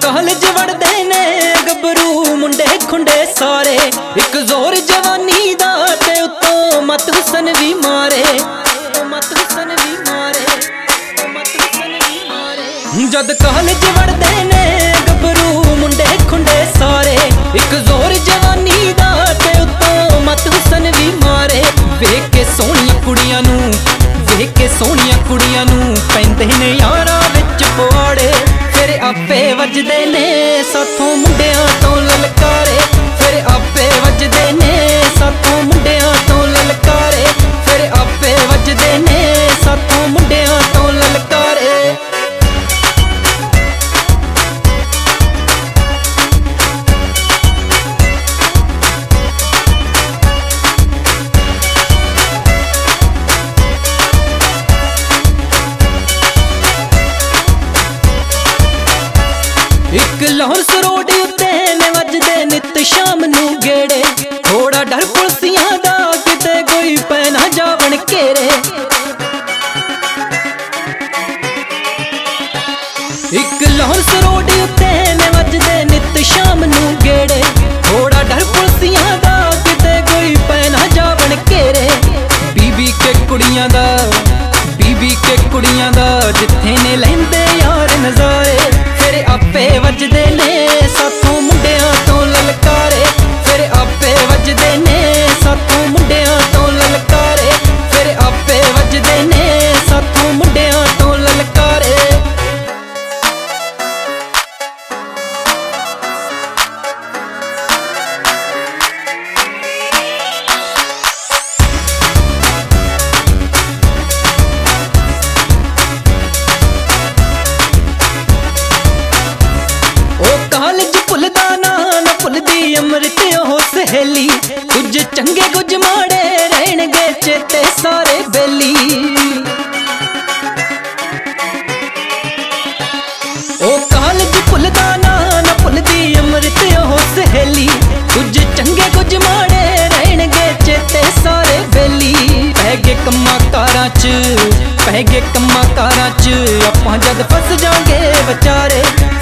College ਵੜਦੇ ਨੇ ਗੱਭਰੂ ਮੁੰਡੇ ਖੁੰਡੇ ਸਾਰੇ, ਇੱਕ ਜ਼ੋਰ ਜਵਾਨੀ ਦਾ ਤੇ ਉੱਤੋਂ ਮਤ ਹੁਸਨ ਵੀ ਮਾਰੇ, ਮਤ ਹੁਸਨ ਵੀ ਮਾਰੇ, ਮਤ ਹੁਸਨ ਵੀ ਮਾਰੇ। ਜਦ ਕਾਲਜ ਵੜਦੇ ਨੇ ਗੱਭਰੂ ਮੁੰਡੇ ਖੁੰਡੇ ਸਾਰੇ, ਇੱਕ ਜ਼ੋਰ ਜਵਾਨੀ ਦਾ ਤੇ ਉੱਤੋਂ ਮਤ ਹੁਸਨ ਵੀ ਮਾਰੇ। ਵੇਖ ਕੇ ਸੋਹਣੀਆਂ ਕੁੜੀਆਂ ਨੂੰ, ਵੇਖ ਕੇ ਸੋਹਣੀਆਂ ਕੁੜੀਆਂ ਨੂੰ ਪੈਂਦੇ ਨੇ ਯਾਰਾਂ ਵਿੱਚ ਪਵਾੜੇ, ਫਿਰ ਆਪੇ ਵੱਜਦੇ ਨੇ ਸਾਥੋਂ ਮੁੰਡਿਆਂ ਤੋਂ ਲਲਕਾਰੇ, ਫਿਰ ਆਪੇ ਵੱਜਦੇ ਨੇ ਸਾਥੋਂ ਮੁੰਡਿਆਂ ਤੋਂ ਲਲਕਾਰੇ, ਫਿਰ ਆਪੇ ਵੱਜਦੇ ਨੇ ਸਾਥੋਂ ਮੁੰਡਿਆਂ ਤੋਂ ਲਲਕਾਰੇ। ਇੱਕ ਲਾਹੌਰ ਸਰੋਡ ਉੱਤੇ ਨੇ ਵੱਜਦੇ ਨਿੱਤ ਸ਼ਾਮ ਨੂੰ ਗੇੜੇ, ਥੋੜਾ ਡਰ ਪੁਲਸੀਆਂ ਦਾ ਕਿਤੇ ਕੋਈ ਪੈ ਨਾ ਜਾਵਣ ਘੇਰੇ। ਇੱਕ ਲਾਹੌਰ ਸਰੋਡ ਉੱਤੇ ਨੇ ਵੱਜਦੇ ਨਿੱਤ ਸ਼ਾਮ ਨੂੰ ਗੇੜੇ, ਥੋੜਾ ਡਰ ਪੁਲਸੀਆਂ ਦਾ ਕਿਤੇ ਕੋਈ ਪੈ ਨਾ ਜਾਵਣ ਘੇਰੇ। ਬੀਬੀ ਕੇ ਕੁੜੀਆਂ ਦਾ, ਬੀਬੀ ਕੇ ਕੁੜੀਆਂ ਦਾ ਜਿੱਥੇ ਨੇ ਲੈਂਦੇ ਯਾਰ ਨਜ਼ਾਰੇ, ਫਿਰ ਆਪੇ ਵੱਜਦੇ ਨੇ ਸਾਥੋਂ ਮੁੰਡਿਆਂ ਤੋਂ ਲਲਕਾਰੇ, ਫਿਰ ਆਪੇ ਵੱਜਦੇ ਨੇ ਸਾਥੋਂ ਮੁੰਡਿਆਂ ਤੋਂ ਲਲਕਾਰੇ, ਫਿਰ ਆਪੇ ਵੱਜਦੇ ਨੇ ਸਾਥੋਂ ਮੁੰਡਿਆਂ ਤੋਂ ਲਲਕਾਰੇ। ਕਾਲਜ ਭੁੱਲਦਾ ਨਾ ਭੁੱਲਦੀ ਅੰਮ੍ਰਿਤ ਉਹ ਸਹੇਲੀ, ਕੁਝ ਚੰਗੇ ਕੁਝ ਮਾੜੇ ਰਹਿਣਗੇ ਚੇਤੇ ਸਾਰੇ ਬੇਲੀ। ਉਹ ਕਾਲਜ ਭੁੱਲਦਾ ਨਾ ਭੁੱਲਦੀ ਅੰਮ੍ਰਿਤ ਉਹ ਸਹੇਲੀ, ਕੁਝ ਚੰਗੇ ਕੁਝ ਮਾੜੇ ਰਹਿਣਗੇ ਚੇਤੇ ਸਾਰੇ ਬੇਲੀ। ਪੈ ਗਏ ਕੰਮਾਂ ਕਾਰਾਂ 'ਚ, ਪੈ ਗਏ ਕੰਮਾਂ ਕਾਰਾਂ 'ਚ ਆਪਾਂ ਜਦ ਫਸ ਜਾਾਂਗੇ ਵਿਚਾਰੇ,